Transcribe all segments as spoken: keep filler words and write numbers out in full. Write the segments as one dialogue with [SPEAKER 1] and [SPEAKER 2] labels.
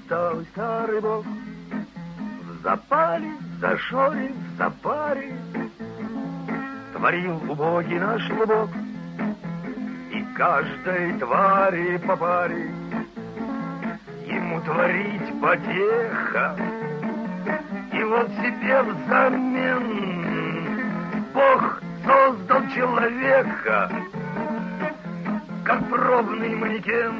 [SPEAKER 1] усталый старый бог. В запале, в зашоре, в запаре творил убогий наш клубок. И каждой твари по паре ему творить потеха. И вот себе взамен Бог создал человека, как пробный манекен.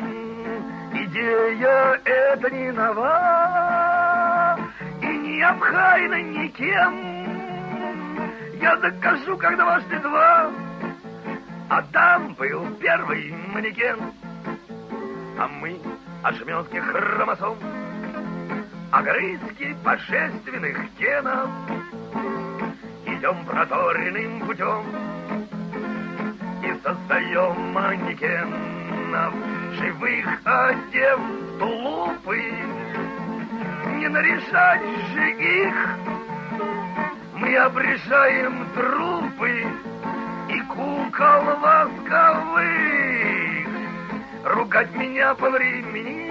[SPEAKER 1] Идея эта не нова и не обхайна никем. Я докажу, как дважды два. Адам был первый манекен, а мы ошметки хромосом, огрызки божественных генов. Идем проторенным путем и создаем манекенов, живых одев в тулупы. Не наряжать же их, мы обрежаем трупы и кукол восковых. Ругать меня по времени,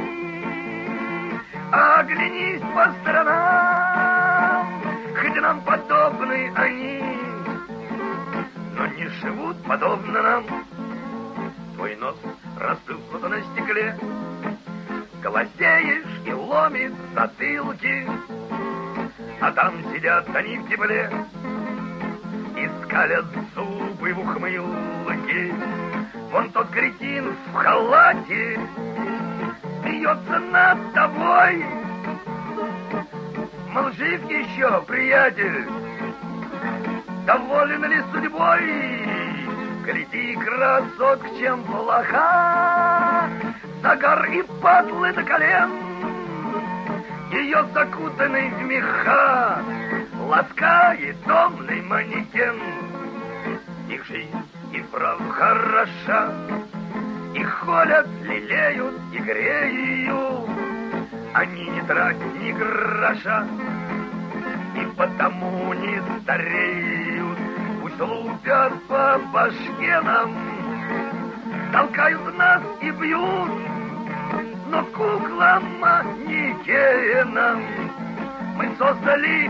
[SPEAKER 1] оглянись по сторонам, хоть нам подобны они, но не живут подобно нам. Твой нос расплюснут на стекле, глазеешь и ломит затылки, а там сидят они в тепле и скалят зубы в ухмылке. Вон тот кретин в халате смеется над тобой. Мол, жив еще, приятель, доволен ли судьбой? Гляди, красотка, чем плоха, загар и патлы до колен, ее закутанный в меха ласкает томный манекен. Их жизнь и вправду хороша, их холят, лелеют и греют, они не тратят ни гроша и потому не стареют. Пусть лупят по башке нам, толкают нас и бьют, но куклам манекенам мы создали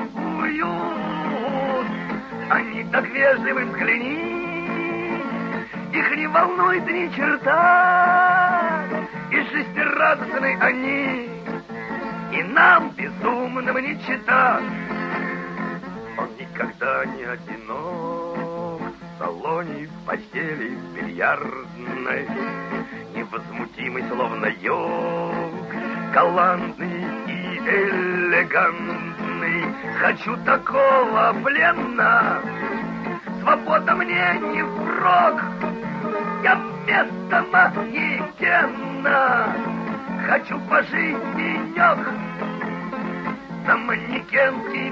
[SPEAKER 1] уют. Они так вежливы, взгляни, их не волнует ни черта, и жизнерадостны они, и нам безумным не чета. Он никогда не одинок в салоне, в постели, в бильярдной, невозмутимый, словно йог, галантный и элегантный. Хочу такого плена, свобода мне не впрок, я вместо манекена хочу пожить денек за манекенские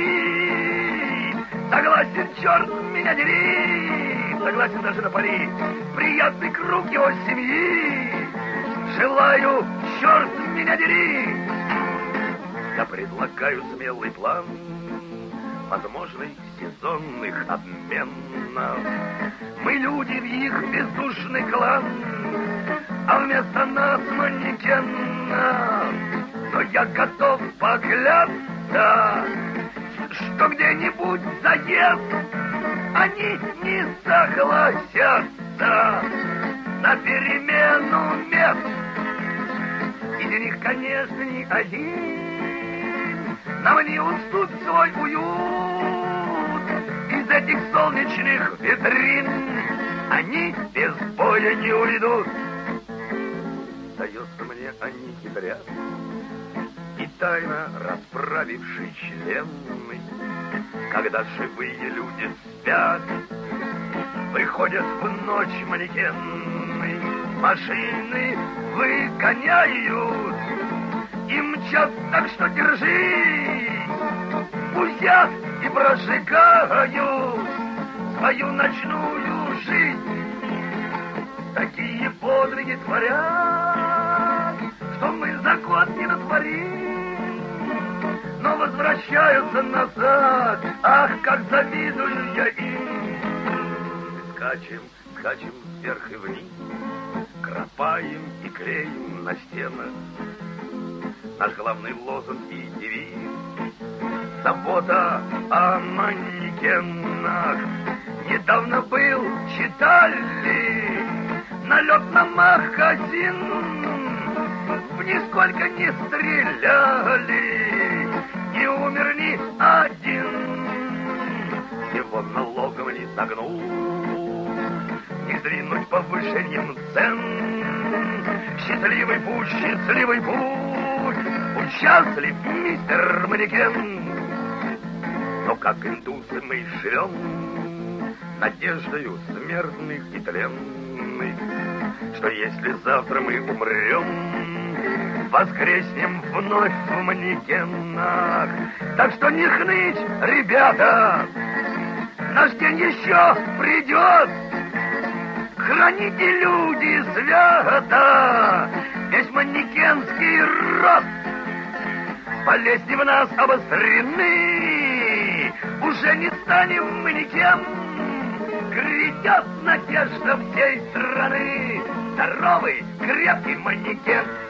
[SPEAKER 1] бои. Согласен, черт меня дери, согласен даже на пари, приятный круг его семьи. Желаю, черт меня дери. Я предлагаю смелый план возможных сезонных обменов. Мы люди в их бездушный клан, а вместо нас манекенов. Но я готов поклясться, что где-нибудь заезд они не согласятся на перемену мест. И для них, конечно, ни один нам не уступит свой уют. Из этих солнечных витрин они без боя не уйдут. Сдается мне, они хитрят, и тайно расправившие члены, когда живые люди спят, выходят в ночь манекены, машины выгоняют и мчат, так что держись, бузят и прожигают свою ночную жизнь. Такие подвиги творят, что мы за год не натворим, но возвращаются назад. Ах, как завидую я им. Скачем, скачем вверх и вниз, кропаем и клеим на стенах наш главный лозунг и девиз. Забота о манекенах. Недавно был, читали, налет на магазин. Нисколько не стреляли, не умер ни один. Его налогом не согнуть, не сдвинуть повышением цен. Счастливый путь, счастливый путь, будь счастлив, мистер манекен. Но как индусы мы живем надеждою смертных и тленных, что если завтра мы умрем, воскреснем вновь в манекенах. Так что не хныть, ребята, наш день еще придет. Храните, люди, свято весь манекенский род. Болезни в нас обострены, уже не станем мы никем. Грядет надежда всей страны, здоровый, крепкий манекен.